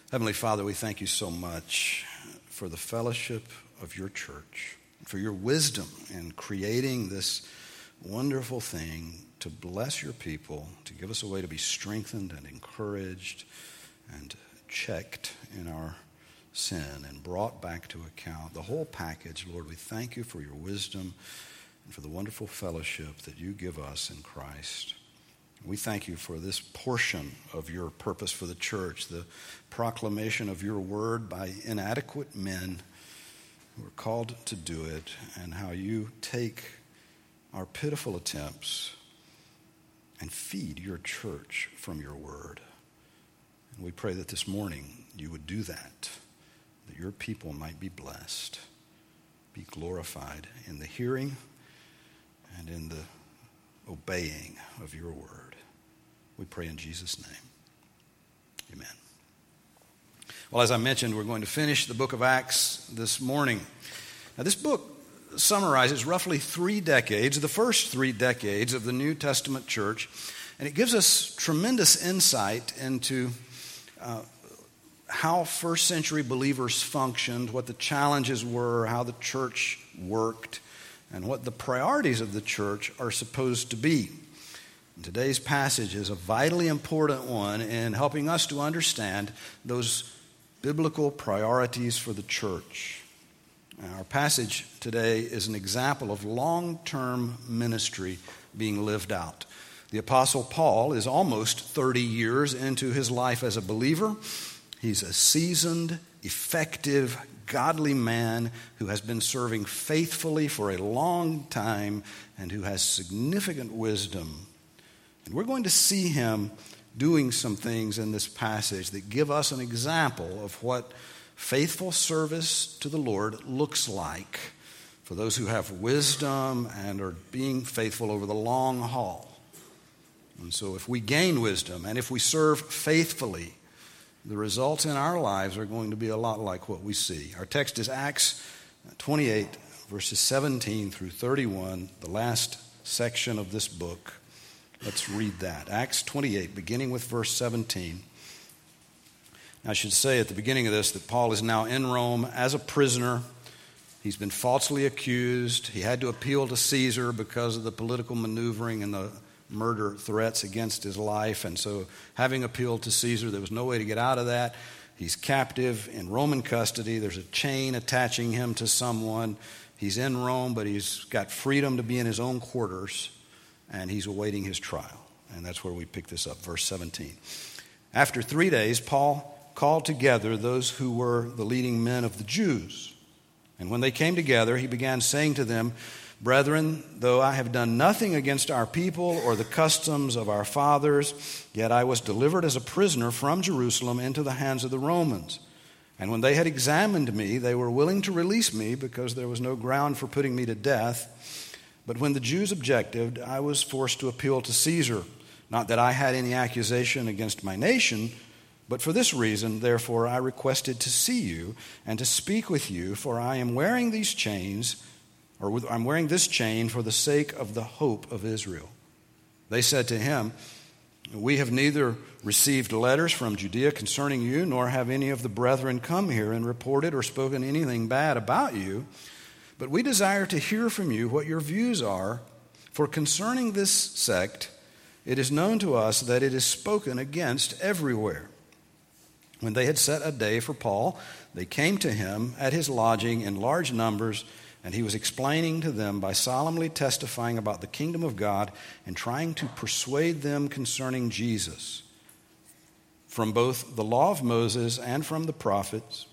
Heavenly Father, we thank you so much for the fellowship of your church, for your wisdom in creating this wonderful thing to bless your people, to give us a way to be strengthened and encouraged and checked in our sin and brought back to account. The whole package, Lord, we thank you for your wisdom and for the wonderful fellowship that you give us in Christ. We thank you for this portion of your purpose for the church, the proclamation of your word by inadequate men who are called to do it, and how you take our pitiful attempts and feed your church from your word. And we pray that this morning you would do that your people might be blessed, be glorified in the hearing and in the obeying of your word. We pray in Jesus' name. Amen. Well, as I mentioned, we're going to finish the book of Acts this morning. Now, this book summarizes roughly 3 decades, the first 3 decades of the New Testament church, and it gives us tremendous insight into how first century believers functioned, what the challenges were, how the church worked, and what the priorities of the church are supposed to be. And today's passage is a vitally important one in helping us to understand those biblical priorities for the church. Our passage today is an example of long-term ministry being lived out. The Apostle Paul is almost 30 years into his life as a believer. He's a seasoned, effective, godly man who has been serving faithfully for a long time and who has significant wisdom. And we're going to see him doing some things in this passage that give us an example of what faithful service to the Lord looks like for those who have wisdom and are being faithful over the long haul. And so if we gain wisdom and if we serve faithfully, the results in our lives are going to be a lot like what we see. Our text is Acts 28, verses 17 through 31, the last section of this book. Let's read that. Acts 28, beginning with verse 17. I should say at the beginning of this that Paul is now in Rome as a prisoner. He's been falsely accused. He had to appeal to Caesar because of the political maneuvering and the murder threats against his life. And so having appealed to Caesar, there was no way to get out of that. He's captive in Roman custody. There's a chain attaching him to someone. He's in Rome, but he's got freedom to be in his own quarters, and he's awaiting his trial. And that's where we pick this up, verse 17. After 3 days, Paul called together those who were the leading men of the Jews. And when they came together, he began saying to them, "Brethren, though I have done nothing against our people or the customs of our fathers, yet I was delivered as a prisoner from Jerusalem into the hands of the Romans. And when they had examined me, they were willing to release me because there was no ground for putting me to death. But when the Jews objected, I was forced to appeal to Caesar. Not that I had any accusation against my nation, but for this reason, therefore, I requested to see you and to speak with you, for I am wearing these chains, I'm wearing this chain for the sake of the hope of Israel." They said to him, "We have neither received letters from Judea concerning you, nor have any of the brethren come here and reported or spoken anything bad about you. But we desire to hear from you what your views are, for concerning this sect, it is known to us that it is spoken against everywhere." When they had set a day for Paul, they came to him at his lodging in large numbers, and he was explaining to them by solemnly testifying about the kingdom of God and trying to persuade them concerning Jesus, from both the law of Moses and from the prophets,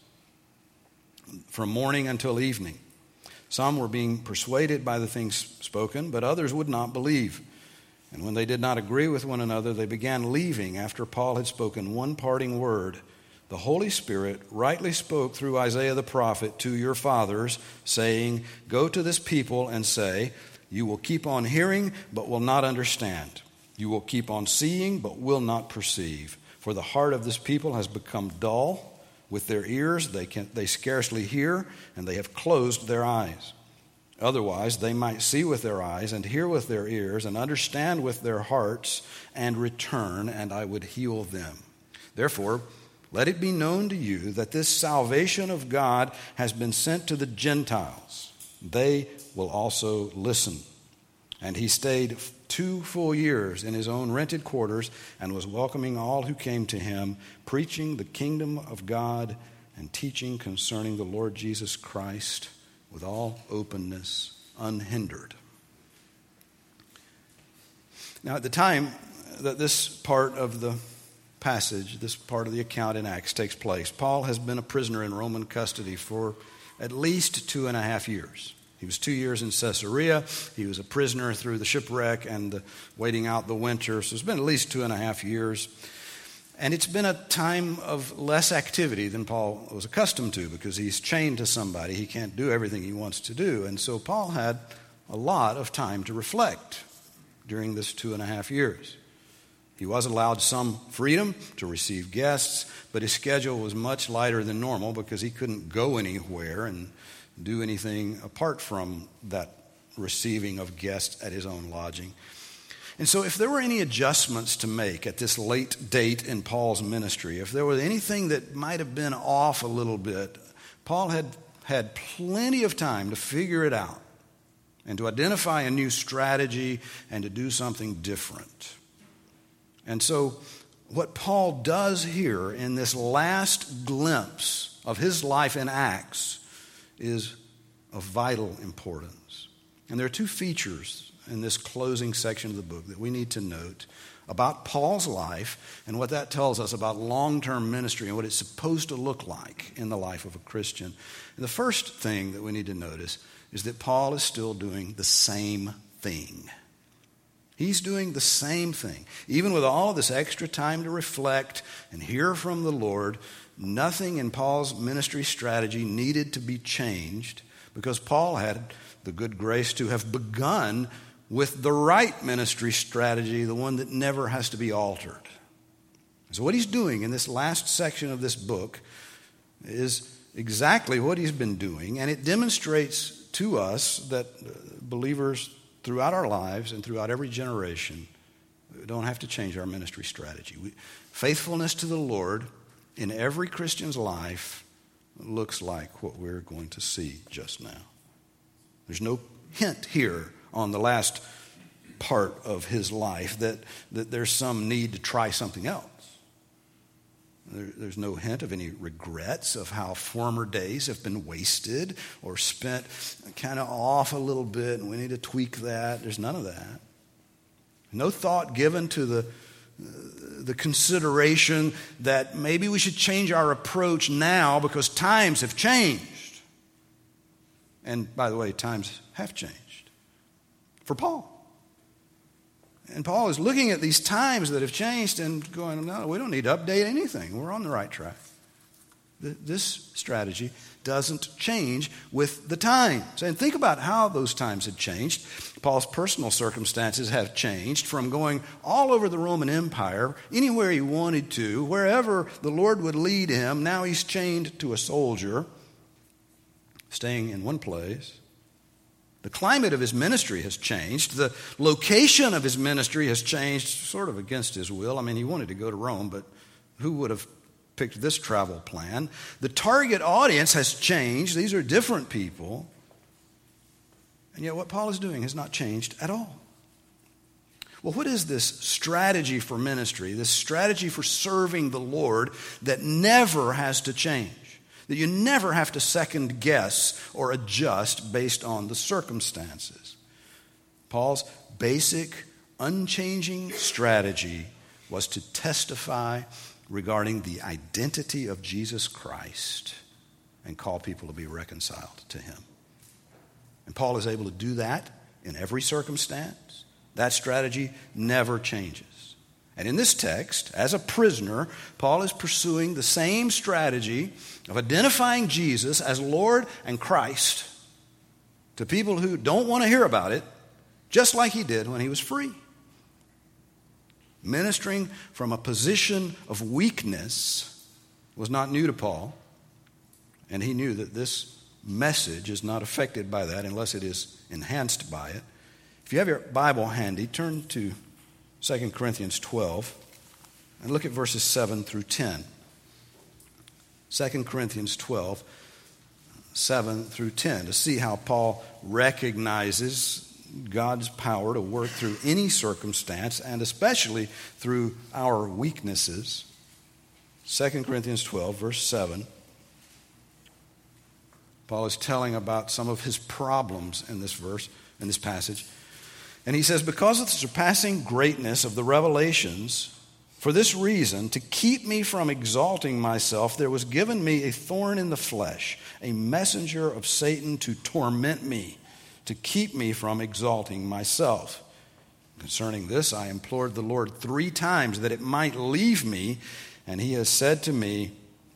from morning until evening. Some were being persuaded by the things spoken, but others would not believe. And when they did not agree with one another, they began leaving after Paul had spoken one parting word. The Holy Spirit rightly spoke through Isaiah the prophet to your fathers, saying, "Go to this people and say, you will keep on hearing, but will not understand. You will keep on seeing, but will not perceive. For the heart of this people has become dull. With their ears they scarcely hear, and they have closed their eyes. Otherwise they might see with their eyes and hear with their ears and understand with their hearts and return, and I would heal them. Therefore, let it be known to you that this salvation of God has been sent to the Gentiles. They will also listen." And he stayed 2 full years in his own rented quarters and was welcoming all who came to him, preaching the kingdom of God and teaching concerning the Lord Jesus Christ with all openness, unhindered. Now, at the time that this part of the passage, this part of the account in Acts takes place, Paul has been a prisoner in Roman custody for at least 2.5 years. He was 2 years in Caesarea. He was a prisoner through the shipwreck and waiting out the winter. So it's been at least 2.5 years. And it's been a time of less activity than Paul was accustomed to because he's chained to somebody. He can't do everything he wants to do. And so Paul had a lot of time to reflect during this 2.5 years. He was allowed some freedom to receive guests, but his schedule was much lighter than normal because he couldn't go anywhere and do anything apart from that receiving of guests at his own lodging. And so if there were any adjustments to make at this late date in Paul's ministry, if there was anything that might have been off a little bit, Paul had plenty of time to figure it out and to identify a new strategy and to do something different. And so what Paul does here in this last glimpse of his life in Acts is of vital importance. And there are 2 features in this closing section of the book that we need to note about Paul's life and what that tells us about long-term ministry and what it's supposed to look like in the life of a Christian. And the first thing that we need to notice is that Paul is still doing the same thing. He's doing the same thing. Even with all of this extra time to reflect and hear from the Lord, nothing in Paul's ministry strategy needed to be changed because Paul had the good grace to have begun with the right ministry strategy, the one that never has to be altered. So what he's doing in this last section of this book is exactly what he's been doing, and it demonstrates to us that believers throughout our lives and throughout every generation, we don't have to change our ministry strategy. Faithfulness to the Lord in every Christian's life looks like what we're going to see just now. There's no hint here on the last part of his life that there's some need to try something else. There's no hint of any regrets of how former days have been wasted or spent kind of off a little bit and we need to tweak that. There's none of that. No thought given to the consideration that maybe we should change our approach now because times have changed. And by the way, times have changed for Paul. And Paul is looking at these times that have changed and going, no, we don't need to update anything. We're on the right track. This strategy doesn't change with the times. And think about how those times had changed. Paul's personal circumstances have changed from going all over the Roman Empire, anywhere he wanted to, wherever the Lord would lead him. Now he's chained to a soldier, staying in one place. The climate of his ministry has changed. The location of his ministry has changed sort of against his will. I mean, he wanted to go to Rome, but who would have picked this travel plan? The target audience has changed. These are different people. And yet what Paul is doing has not changed at all. Well, what is this strategy for ministry, this strategy for serving the Lord that never has to change? That you never have to second guess or adjust based on the circumstances. Paul's basic, unchanging strategy was to testify regarding the identity of Jesus Christ and call people to be reconciled to him. And Paul is able to do that in every circumstance. That strategy never changes. And in this text, as a prisoner, Paul is pursuing the same strategy of identifying Jesus as Lord and Christ to people who don't want to hear about it, just like he did when he was free. Ministering from a position of weakness was not new to Paul, and he knew that this message is not affected by that unless it is enhanced by it. If you have your Bible handy, turn to 2 Corinthians 12 and look at verses 7 through 10. 2 Corinthians 12, 7 through 10, to see how Paul recognizes God's power to work through any circumstance, and especially through our weaknesses. 2 Corinthians 12, verse 7. Paul is telling about some of his problems in this verse, in this passage. And he says, because of the surpassing greatness of the revelations, for this reason, to keep me from exalting myself, there was given me a thorn in the flesh, a messenger of Satan to torment me, to keep me from exalting myself. Concerning this, I implored the Lord 3 times that it might leave me, and he has said to me,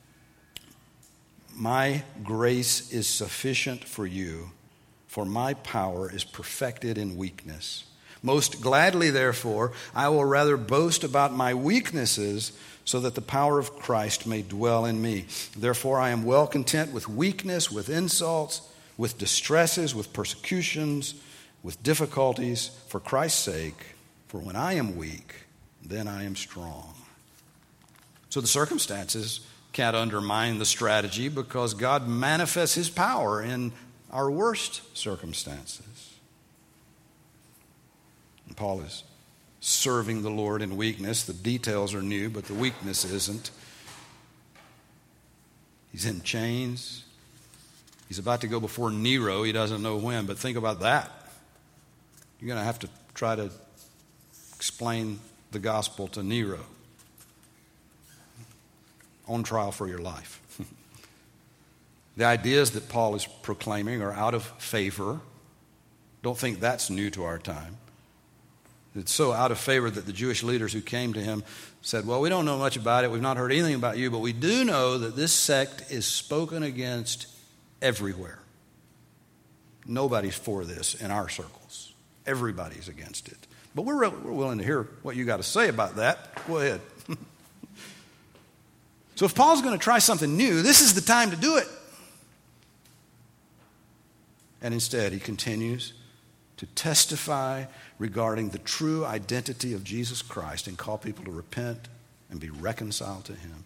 my grace is sufficient for you, for my power is perfected in weakness. Most gladly, therefore, I will rather boast about my weaknesses, so that the power of Christ may dwell in me. Therefore, I am well content with weakness, with insults, with distresses, with persecutions, with difficulties, for Christ's sake. For when I am weak, then I am strong. So the circumstances can't undermine the strategy, because God manifests his power in our worst circumstances. And Paul is serving the Lord in weakness. The details are new, but the weakness isn't. He's in chains. He's about to go before Nero. He doesn't know when, but think about that. You're going to have to try to explain the gospel to Nero. On trial for your life. The ideas that Paul is proclaiming are out of favor. Don't think that's new to our time. It's so out of favor that the Jewish leaders who came to him said, well, we don't know much about it. We've not heard anything about you, but we do know that this sect is spoken against everywhere. Nobody's for this in our circles. Everybody's against it. But we're willing to hear what you got to say about that. Go ahead. So if Paul's going to try something new, this is the time to do it. And instead, he continues to testify regarding the true identity of Jesus Christ and call people to repent and be reconciled to him.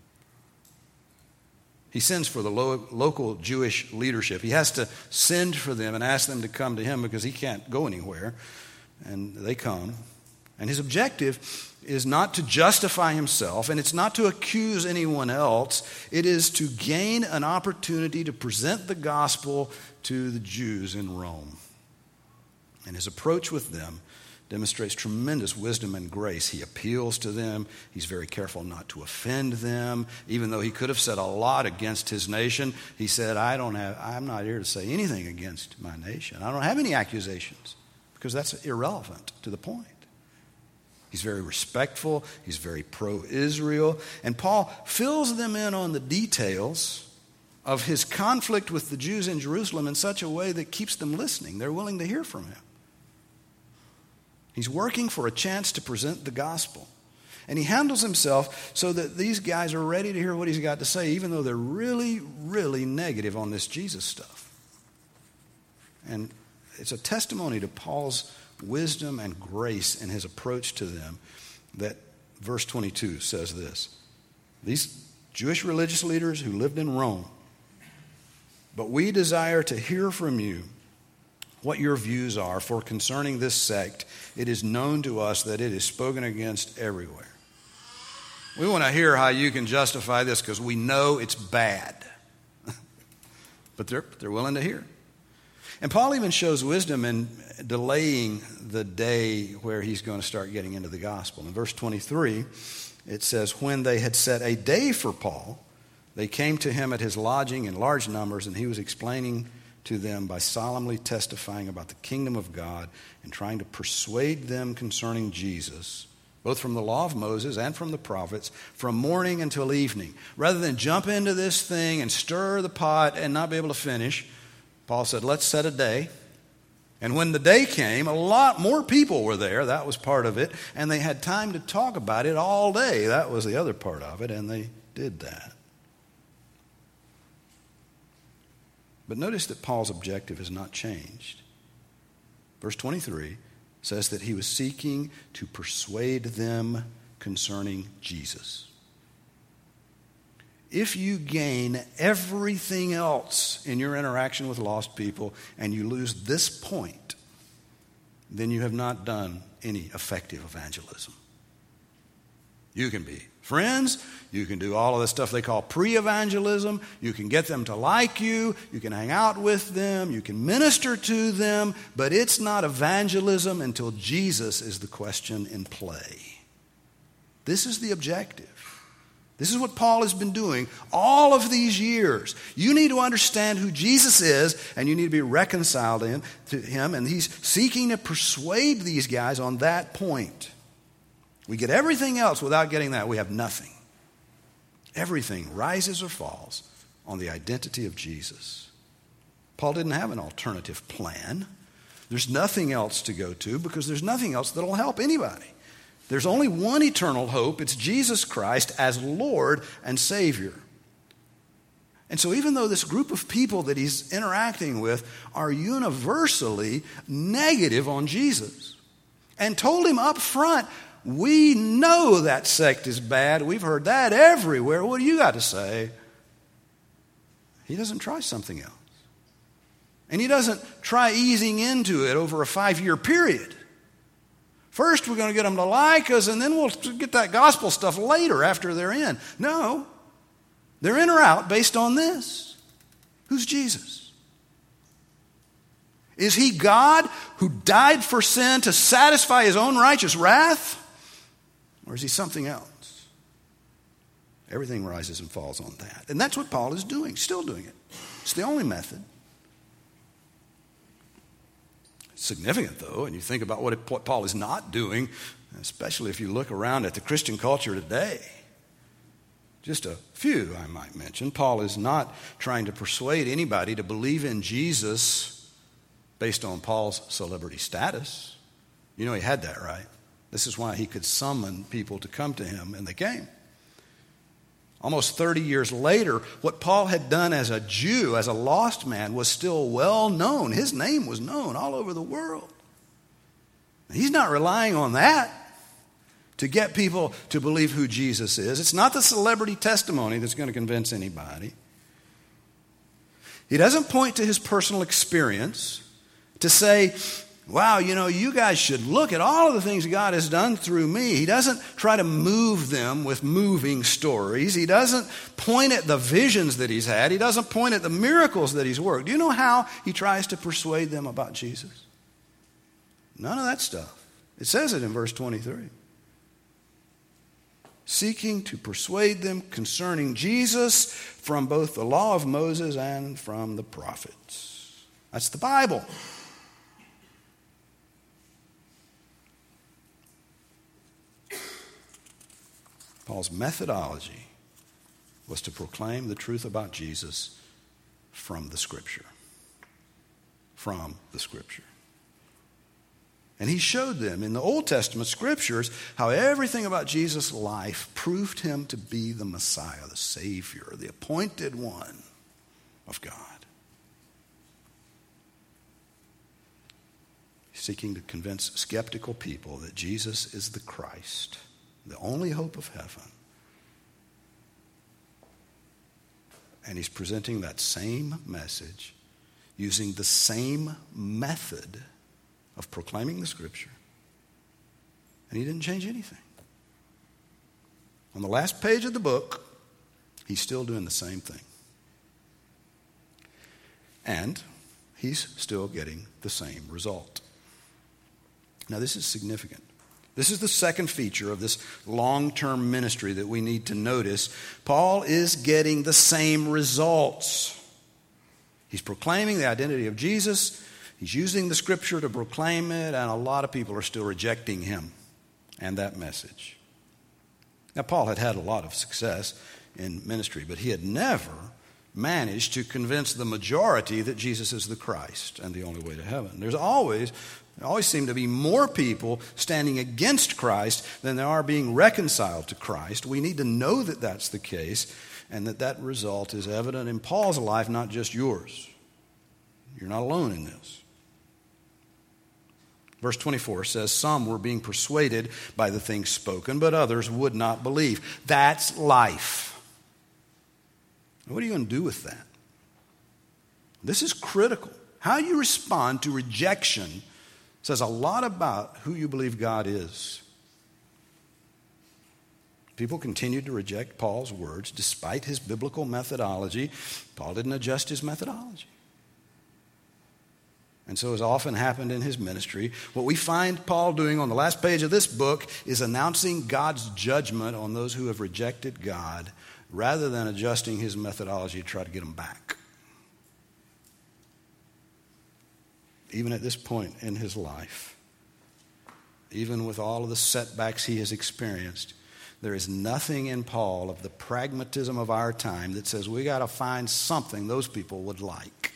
He sends for the local Jewish leadership. He has to send for them and ask them to come to him because he can't go anywhere. And they come. And his objective is not to justify himself, and it's not to accuse anyone else. It is to gain an opportunity to present the gospel to the Jews in Rome. And his approach with them demonstrates tremendous wisdom and grace. He appeals to them. He's very careful not to offend them. Even though he could have said a lot against his nation, he said, I'm not here to say anything against my nation. I don't have any accusations, because that's irrelevant to the point. He's very respectful. He's very pro-Israel. And Paul fills them in on the details of his conflict with the Jews in Jerusalem in such a way that keeps them listening. They're willing to hear from him. He's working for a chance to present the gospel. And he handles himself so that these guys are ready to hear what he's got to say, even though they're really, really negative on this Jesus stuff. And it's a testimony to Paul's wisdom and grace in his approach to them that verse 22 says this. These Jewish religious leaders who lived in Rome, but we desire to hear from you what your views are, for concerning this sect, it is known to us that it is spoken against everywhere. We want to hear how you can justify this because we know it's bad. But they're willing to hear. And Paul even shows wisdom in delaying the day where he's going to start getting into the gospel. In verse 23, it says, when they had set a day for Paul, they came to him at his lodging in large numbers, and he was explaining to them by solemnly testifying about the kingdom of God and trying to persuade them concerning Jesus, both from the law of Moses and from the prophets, from morning until evening. Rather than jump into this thing and stir the pot and not be able to finish, Paul said, let's set a day. And when the day came, a lot more people were there. That was part of it. And they had time to talk about it all day. That was the other part of it, and they did that. But notice that Paul's objective has not changed. Verse 23 says that he was seeking to persuade them concerning Jesus. if you gain everything else in your interaction with lost people and you lose this point, then you have not done any effective evangelism. You can be friends. You can do all of the stuff they call pre-evangelism. You can get them to like you. You can hang out with them. You can minister to them. But it's not evangelism until Jesus is the question in play. This is the objective. This is what Paul has been doing all of these years. You need to understand who Jesus is, and you need to be reconciled to him. And he's seeking to persuade these guys on that point. We get everything else without getting that. We have nothing. Everything rises or falls on the identity of Jesus. Paul didn't have an alternative plan. There's nothing else to go to because there's nothing else that will help anybody. There's only one eternal hope. It's Jesus Christ as Lord and Savior. And so even though this group of people that he's interacting with are universally negative on Jesus and told him up front, we know that sect is bad. We've heard that everywhere. What do you got to say? He doesn't try something else. And he doesn't try easing into it over a 5-year period. First, we're going to get them to like us, and then we'll get that gospel stuff later after they're in. No. They're in or out based on this. Who's Jesus? Is he God who died for sin to satisfy his own righteous wrath? Or is he something else? Everything rises and falls on that. And that's what Paul is doing, still doing it. It's the only method. Significant, though, and you think about what Paul is not doing, especially if you look around at the Christian culture today. Just a few, I might mention. Paul is not trying to persuade anybody to believe in Jesus based on Paul's celebrity status. You know he had that, right? This is why he could summon people to come to him, and they came. Almost 30 years later, what Paul had done as a Jew, as a lost man, was still well known. His name was known all over the world. He's not relying on that to get people to believe who Jesus is. It's not the celebrity testimony that's going to convince anybody. He doesn't point to his personal experience to say, wow, you guys should look at all of the things God has done through me. He doesn't try to move them with moving stories. He doesn't point at the visions that he's had. He doesn't point at the miracles that he's worked. Do you know how he tries to persuade them about Jesus? None of that stuff. It says it in verse 23. Seeking to persuade them concerning Jesus from both the law of Moses and from the prophets. That's the Bible. Paul's methodology was to proclaim the truth about Jesus from the Scripture. From the Scripture. And he showed them in the Old Testament Scriptures how everything about Jesus' life proved him to be the Messiah, the Savior, the appointed one of God. Seeking to convince skeptical people that Jesus is the Christ, the only hope of heaven. And he's presenting that same message using the same method of proclaiming the Scripture. And he didn't change anything. On the last page of the book, he's still doing the same thing. And he's still getting the same result. Now, this is significant. This is the second feature of this long-term ministry that we need to notice. Paul is getting the same results. He's proclaiming the identity of Jesus. He's using the Scripture to proclaim it, and a lot of people are still rejecting him and that message. Now, Paul had had a lot of success in ministry, but he had never managed to convince the majority that Jesus is the Christ and the only way to heaven. There always seem to be more people standing against Christ than there are being reconciled to Christ. We need to know that that's the case and that result is evident in Paul's life, not just yours. You're not alone in this. Verse 24 says, some were being persuaded by the things spoken, but others would not believe. That's life. What are you going to do with that? This is critical. How you respond to rejection says a lot about who you believe God is. People continued to reject Paul's words despite his biblical methodology. Paul didn't adjust his methodology. And so, as often happened in his ministry, what we find Paul doing on the last page of this book is announcing God's judgment on those who have rejected God rather than adjusting his methodology to try to get them back. Even at this point in his life, even with all of the setbacks he has experienced, there is nothing in Paul of the pragmatism of our time that says we got to find something those people would like.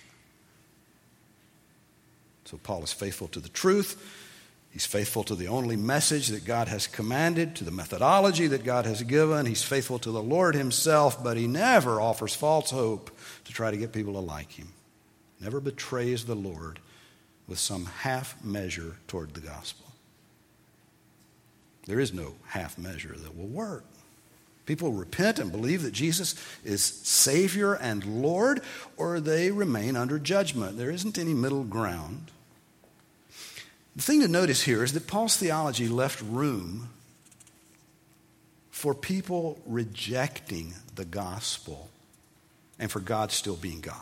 So Paul is faithful to the truth. He's faithful to the only message that God has commanded, to the methodology that God has given. He's faithful to the Lord himself, but he never offers false hope to try to get people to like him. Never betrays the Lord with some half measure toward the gospel. There is no half measure that will work. People repent and believe that Jesus is Savior and Lord, or they remain under judgment. There isn't any middle ground. The thing to notice here is that Paul's theology left room for people rejecting the gospel and for God still being God.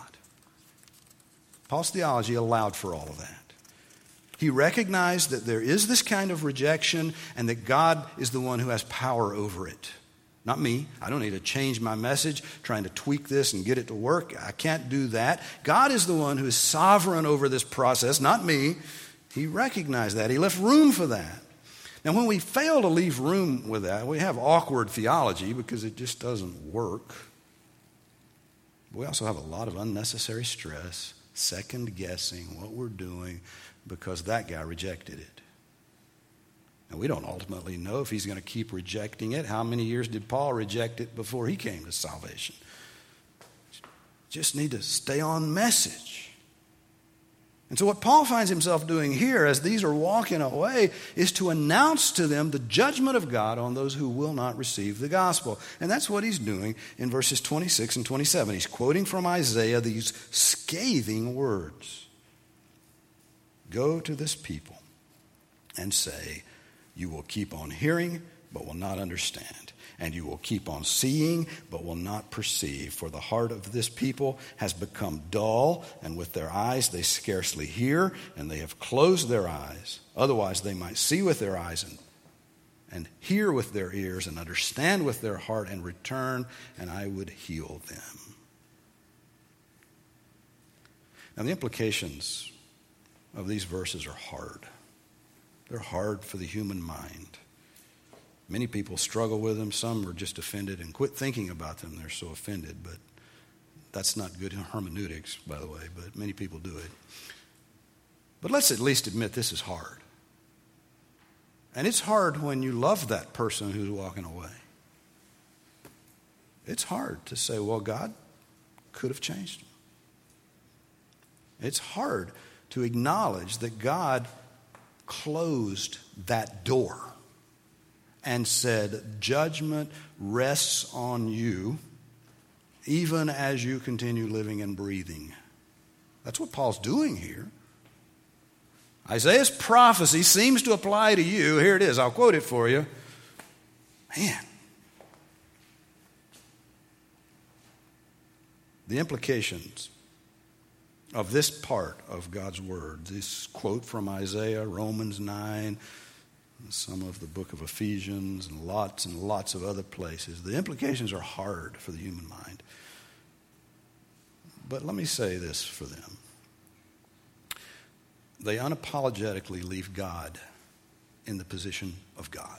Paul's theology allowed for all of that. He recognized that there is this kind of rejection and that God is the one who has power over it. Not me. I don't need to change my message, trying to tweak this and get it to work. I can't do that. God is the one who is sovereign over this process, not me. He recognized that. He left room for that. Now, when we fail to leave room with that, we have awkward theology because it just doesn't work. We also have a lot of unnecessary stress, second-guessing what we're doing because that guy rejected it. And we don't ultimately know if he's going to keep rejecting it. How many years did Paul reject it before he came to salvation? Just need to stay on message. And so what Paul finds himself doing here as these are walking away is to announce to them the judgment of God on those who will not receive the gospel. And that's what he's doing in verses 26 and 27. He's quoting from Isaiah these scathing words. Go to this people and say, you will keep on hearing, but will not understand. And you will keep on seeing, but will not perceive. For the heart of this people has become dull, and with their eyes they scarcely hear, and they have closed their eyes. Otherwise they might see with their eyes and hear with their ears and understand with their heart and return, and I would heal them. Now the implications of these verses are hard. They're hard for the human mind. Many people struggle with them. Some are just offended and quit thinking about them. They're so offended, but that's not good hermeneutics, by the way, but many people do it. But let's at least admit this is hard. And it's hard when you love that person who's walking away. It's hard to say, well, God could have changed him. It's hard to acknowledge that God closed that door and said, judgment rests on you even as you continue living and breathing. That's what Paul's doing here. Isaiah's prophecy seems to apply to you. Here it is. I'll quote it for you. Man. The implications of this part of God's word, this quote from Isaiah, Romans 9, some of the book of Ephesians, and lots of other places. The implications are hard for the human mind. But let me say this for them. They unapologetically leave God in the position of God.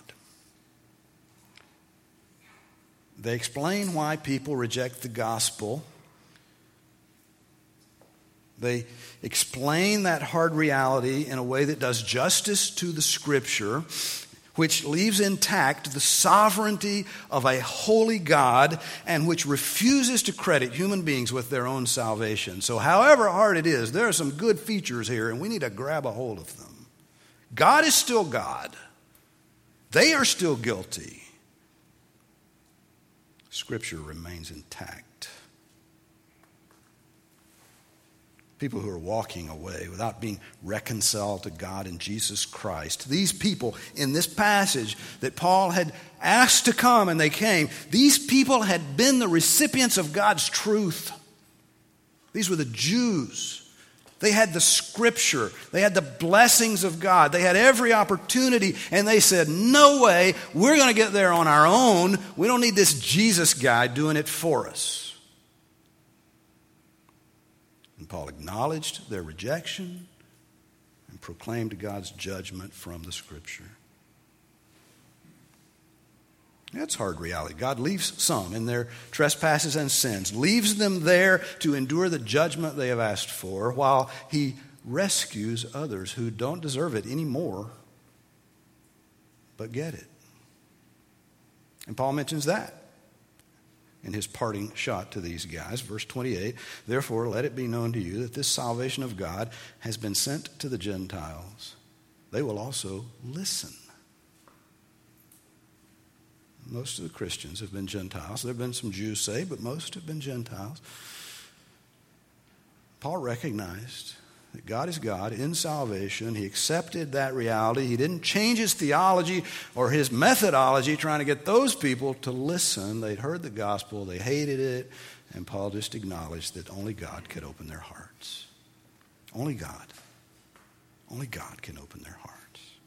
They explain why people reject the gospel. They explain that hard reality in a way that does justice to the Scripture, which leaves intact the sovereignty of a holy God and which refuses to credit human beings with their own salvation. So however hard it is, there are some good features here, and we need to grab a hold of them. God is still God. They are still guilty. Scripture remains intact. People who are walking away without being reconciled to God in Jesus Christ. These people in this passage that Paul had asked to come and they came, these people had been the recipients of God's truth. These were the Jews. They had the Scripture. They had the blessings of God. They had every opportunity, and they said, no way, we're going to get there on our own. We don't need this Jesus guy doing it for us. And Paul acknowledged their rejection and proclaimed God's judgment from the Scripture. That's hard reality. God leaves some in their trespasses and sins, leaves them there to endure the judgment they have asked for, while he rescues others who don't deserve it anymore, but get it. And Paul mentions that in his parting shot to these guys. Verse 28, therefore let it be known to you that this salvation of God has been sent to the Gentiles. They will also listen. Most of the Christians have been Gentiles. There have been some Jews saved, but most have been Gentiles. Paul recognized that God is God in salvation. He accepted that reality. He didn't change his theology or his methodology trying to get those people to listen. They'd heard the gospel. They hated it. And Paul just acknowledged that only God could open their hearts. Only God. Only God can open their hearts.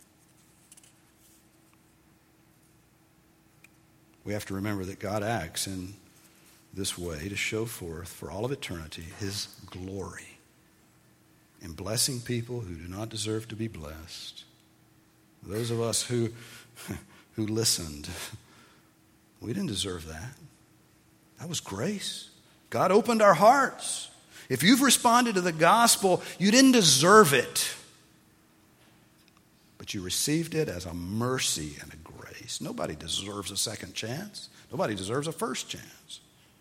We have to remember that God acts in this way to show forth for all of eternity his glory in blessing people who do not deserve to be blessed. Those of us who listened, we didn't deserve that. That was grace. God opened our hearts. If you've responded to the gospel, you didn't deserve it. But you received it as a mercy and a grace. Nobody deserves a second chance. Nobody deserves a first chance.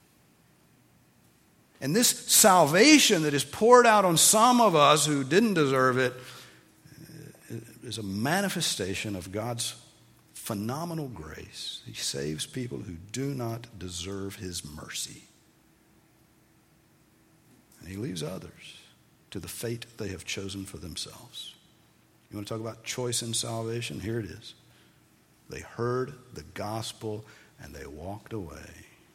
And this salvation that is poured out on some of us who didn't deserve it is a manifestation of God's phenomenal grace. He saves people who do not deserve his mercy. And he leaves others to the fate they have chosen for themselves. You want to talk about choice in salvation? Here it is. They heard the gospel and they walked away.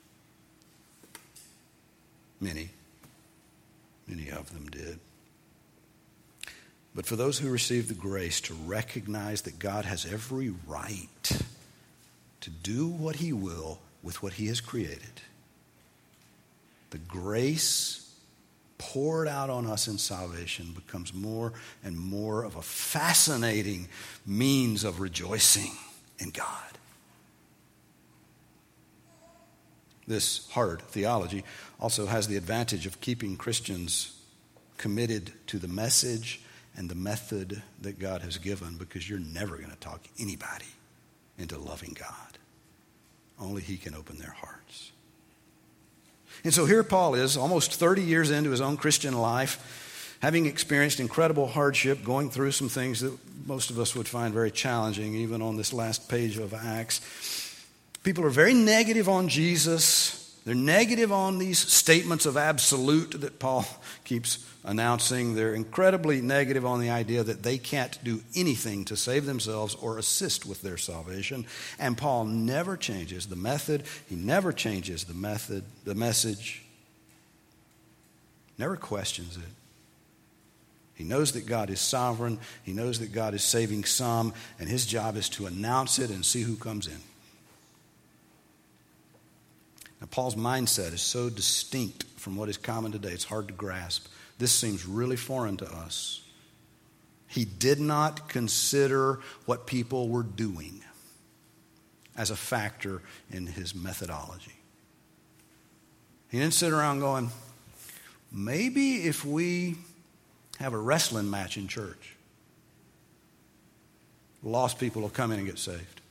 Many of them did. But for those who received the grace to recognize that God has every right to do what he will with what he has created, the grace poured out on us in salvation becomes more and more of a fascinating means of rejoicing in God. This hard theology also has the advantage of keeping Christians committed to the message and the method that God has given, because you're never going to talk anybody into loving God. Only he can open their hearts. And so here Paul is, almost 30 years into his own Christian life, having experienced incredible hardship, going through some things that most of us would find very challenging, even on this last page of Acts. People are very negative on Jesus. They're negative on these statements of absolute that Paul keeps announcing. They're incredibly negative on the idea that they can't do anything to save themselves or assist with their salvation. And Paul never changes the method. He never changes the message. Never questions it. He knows that God is sovereign. He knows that God is saving some, and his job is to announce it and see who comes in. Now, Paul's mindset is so distinct from what is common today, it's hard to grasp. This seems really foreign to us. He did not consider what people were doing as a factor in his methodology. He didn't sit around going, maybe if we have a wrestling match in church, lost people will come in and get saved.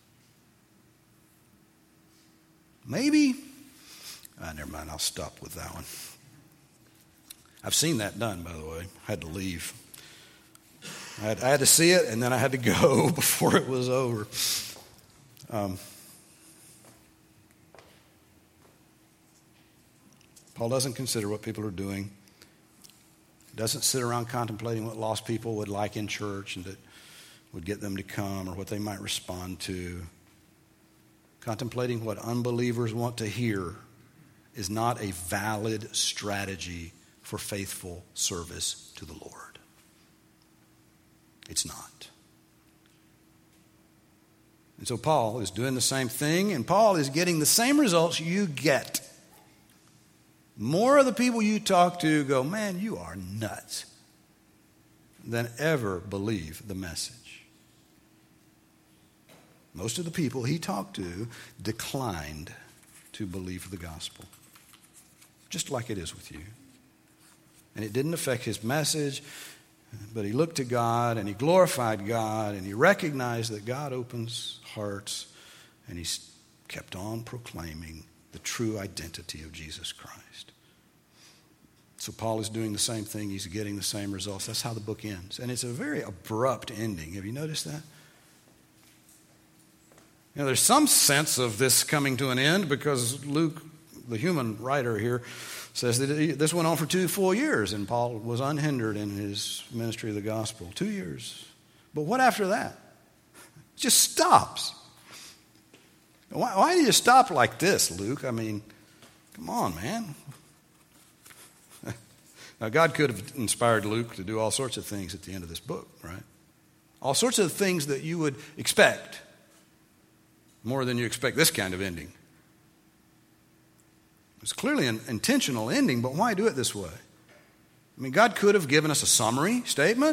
Maybe, never mind, I'll stop with that one. I've seen that done, by the way. I had to leave. I had to see it, and then I had to go before it was over. Paul doesn't consider what people are doing. Doesn't sit around contemplating what lost people would like in church and that would get them to come or what they might respond to. Contemplating what unbelievers want to hear is not a valid strategy for faithful service to the Lord. It's not. And so Paul is doing the same thing, and Paul is getting the same results you get. More of the people you talk to go, man, you are nuts, than ever believe the message. Most of the people he talked to declined to believe the gospel, just like it is with you. And it didn't affect his message, but he looked to God and he glorified God and he recognized that God opens hearts, and he kept on proclaiming the true identity of Jesus Christ. So Paul is doing the same thing. He's getting the same results. That's how the book ends. And it's a very abrupt ending. Have you noticed that? You know, there's some sense of this coming to an end because Luke, the human writer here, says that this went on for 2 full years, and Paul was unhindered in his ministry of the gospel. 2 years. But what after that? It just stops. Why do you stop like this, Luke? I mean, come on, man. Now, God could have inspired Luke to do all sorts of things at the end of this book, right? All sorts of things that you would expect, more than you expect this kind of ending. It's clearly an intentional ending, but why do it this way? I mean, God could have given us a summary statement.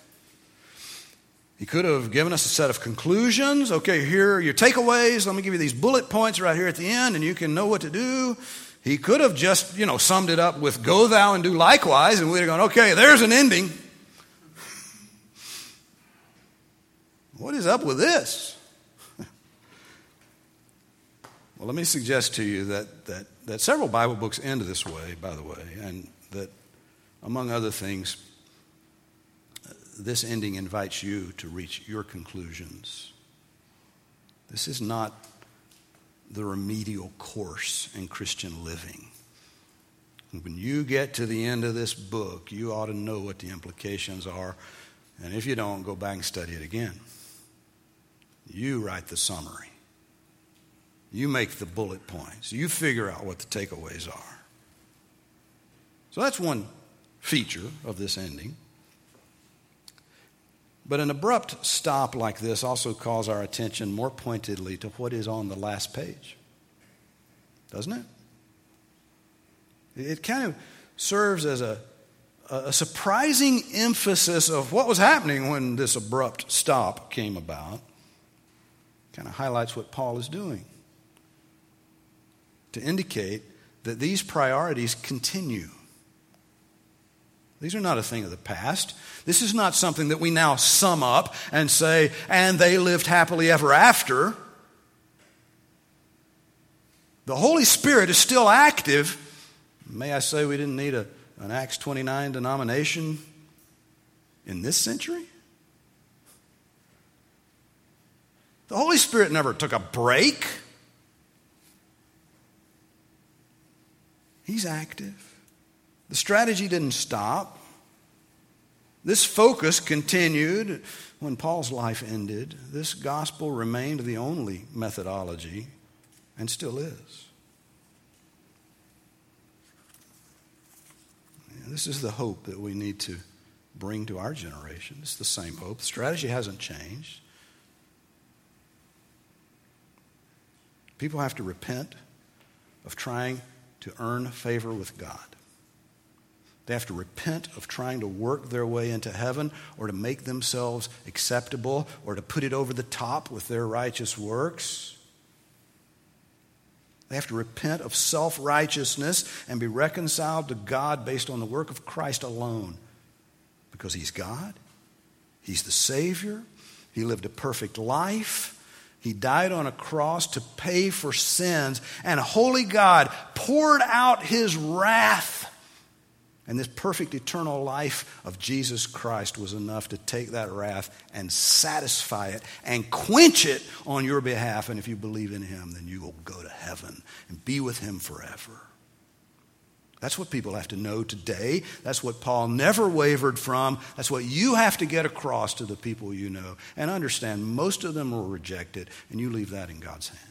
He could have given us a set of conclusions. Okay, here are your takeaways. Let me give you these bullet points right here at the end, and you can know what to do. He could have just, summed it up with, go thou and do likewise, and we'd have gone, okay, there's an ending. What is up with this? Well, let me suggest to you that several Bible books end this way, by the way, and that, among other things, this ending invites you to reach your conclusions. This is not the remedial course in Christian living. When you get to the end of this book, you ought to know what the implications are, and if you don't, go back and study it again. You write the summary. You make the bullet points. You figure out what the takeaways are. So that's one feature of this ending. But an abrupt stop like this also calls our attention more pointedly to what is on the last page. Doesn't it? It kind of serves as a surprising emphasis of what was happening when this abrupt stop came about. Kind of highlights what Paul is doing to indicate that these priorities continue. These are not a thing of the past. This is not something that we now sum up and say, and they lived happily ever after. The Holy Spirit is still active. May I say we didn't need an Acts 29 denomination in this century? The Holy Spirit never took a break. He's active. The strategy didn't stop. This focus continued when Paul's life ended. This gospel remained the only methodology and still is. This is the hope that we need to bring to our generation. It's the same hope. The strategy hasn't changed. People have to repent of trying to earn favor with God. They have to repent of trying to work their way into heaven or to make themselves acceptable or to put it over the top with their righteous works. They have to repent of self-righteousness and be reconciled to God based on the work of Christ alone. Because He's God. He's the Savior. He lived a perfect life. He died on a cross to pay for sins. And holy God poured out His wrath. And this perfect eternal life of Jesus Christ was enough to take that wrath and satisfy it and quench it on your behalf. And if you believe in Him, then you will go to heaven and be with Him forever. That's what people have to know today. That's what Paul never wavered from. That's what you have to get across to the people you know. And understand, most of them will reject it, and you leave that in God's hands.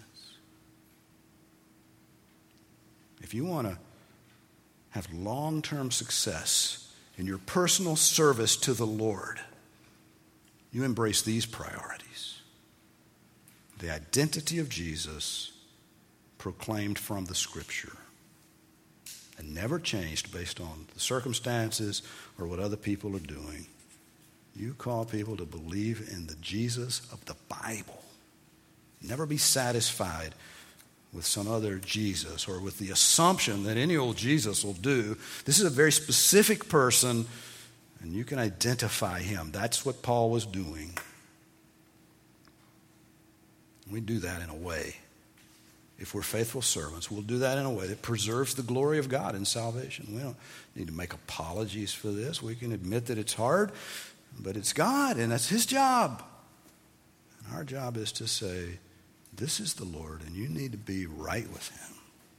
If you want to have long-term success in your personal service to the Lord, you embrace these priorities. The identity of Jesus proclaimed from the Scripture and never changed based on the circumstances or what other people are doing. You call people to believe in the Jesus of the Bible. Never be satisfied with some other Jesus or with the assumption that any old Jesus will do. This is a very specific person, and you can identify him. That's what Paul was doing. We do that in a way. If we're faithful servants, we'll do that in a way that preserves the glory of God in salvation. We don't need to make apologies for this. We can admit that it's hard, but it's God, and that's his job. And our job is to say, this is the Lord, and you need to be right with him.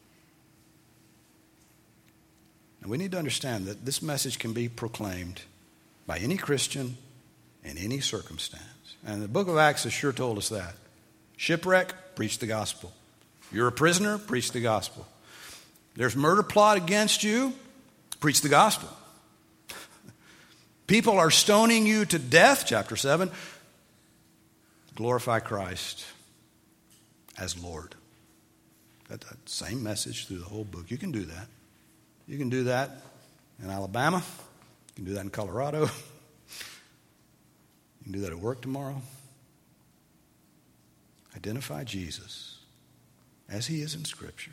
And we need to understand that this message can be proclaimed by any Christian in any circumstance. And the book of Acts has sure told us that. Shipwreck, preach the gospel. You're a prisoner, preach the gospel. There's murder plot against you, preach the gospel. People are stoning you to death, chapter 7. Glorify Christ as Lord. That same message through the whole book. You can do that. You can do that in Alabama. You can do that in Colorado. You can do that at work tomorrow. Identify Jesus as he is in Scripture.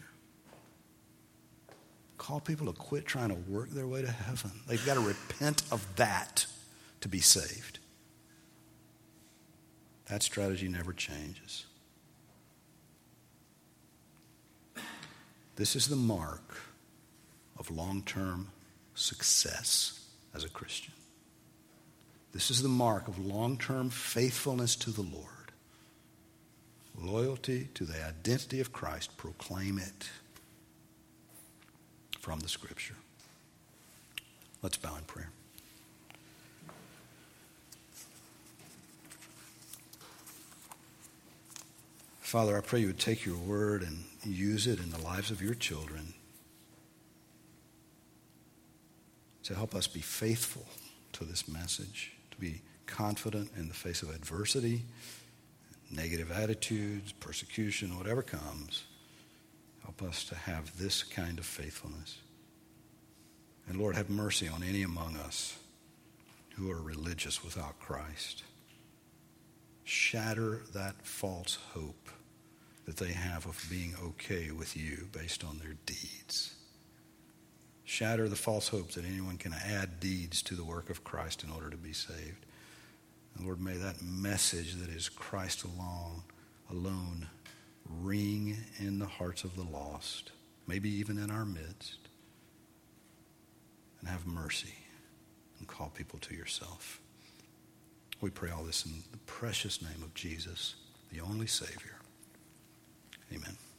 Call people to quit trying to work their way to heaven. They've got to repent of that to be saved. That strategy never changes. This is the mark of long-term success as a Christian. This is the mark of long-term faithfulness to the Lord. Loyalty to the identity of Christ. Proclaim it from the Scripture. Let's bow in prayer. Father, I pray you would take your word and use it in the lives of your children to help us be faithful to this message, to be confident in the face of adversity, negative attitudes, persecution, whatever comes. Help us to have this kind of faithfulness. And Lord, have mercy on any among us who are religious without Christ. Shatter that false hope that they have of being okay with you based on their deeds. Shatter the false hope that anyone can add deeds to the work of Christ in order to be saved. And Lord, may that message that is Christ alone ring in the hearts of the lost, maybe even in our midst. And have mercy and call people to yourself. We pray all this in the precious name of Jesus, the only Savior. Amen.